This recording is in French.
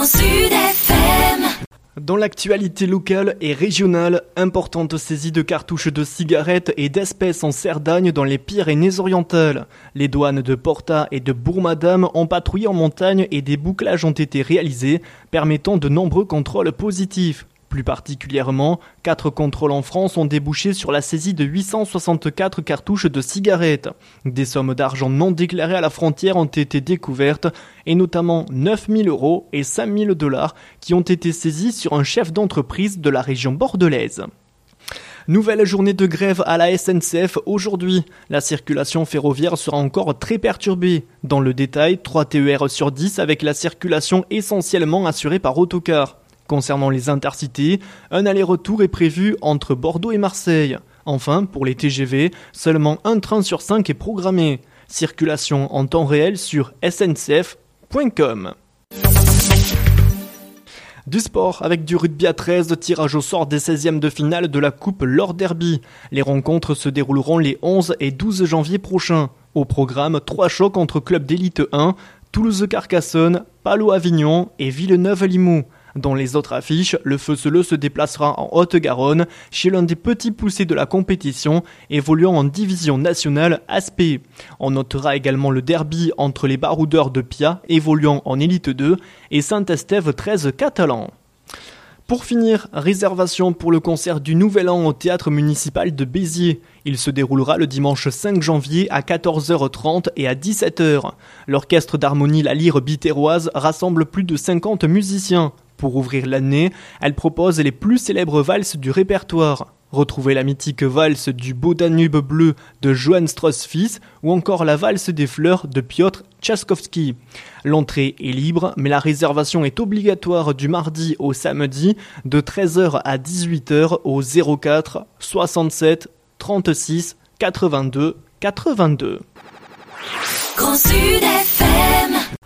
Sud FM. Dans l'actualité locale et régionale, importante saisie de cartouches de cigarettes et d'espèces en Cerdagne dans les Pyrénées-Orientales. Les douanes de Porta et de Bourg-Madame ont patrouillé en montagne et des bouclages ont été réalisés, permettant de nombreux contrôles positifs. Plus particulièrement, 4 contrôles en France ont débouché sur la saisie de 864 cartouches de cigarettes. Des sommes d'argent non déclarées à la frontière ont été découvertes, et notamment 9 000 € et 5 000 $ qui ont été saisis sur un chef d'entreprise de la région bordelaise. Nouvelle journée de grève à la SNCF aujourd'hui. La circulation ferroviaire sera encore très perturbée. Dans le détail, 3 TER sur 10 avec la circulation essentiellement assurée par autocar. Concernant les intercités, un aller-retour est prévu entre Bordeaux et Marseille. Enfin, pour les TGV, seulement un train sur 5 est programmé. Circulation en temps réel sur sncf.com. Du sport avec du rugby à 13, tirage au sort des 16e de finale de la Coupe Lord Derby. Les rencontres se dérouleront les 11 et 12 janvier prochains. Au programme, 3 chocs entre clubs d'élite 1, Toulouse-Carcassonne, Palot-Avignon et Villeneuve-Limoux. Dans les autres affiches, le Feuceleux se déplacera en Haute-Garonne, chez l'un des petits poussés de la compétition, évoluant en division nationale ASP. On notera également le derby entre les Baroudeurs de Pia, évoluant en élite 2, et Saint-Estève 13 catalan. Pour finir, réservation pour le concert du Nouvel An au théâtre municipal de Béziers. Il se déroulera le dimanche 5 janvier à 14h30 et à 17h. L'orchestre d'harmonie La Lyre Biterroise rassemble plus de 50 musiciens. Pour ouvrir l'année, elle propose les plus célèbres valses du répertoire. Retrouvez la mythique valse du Beau Danube bleu de Johann Strauss fils ou encore la valse des fleurs de Piotr Tchaïkovski. L'entrée est libre, mais la réservation est obligatoire du mardi au samedi de 13h à 18h au 04 67 36 82 82. Grand Sud FM.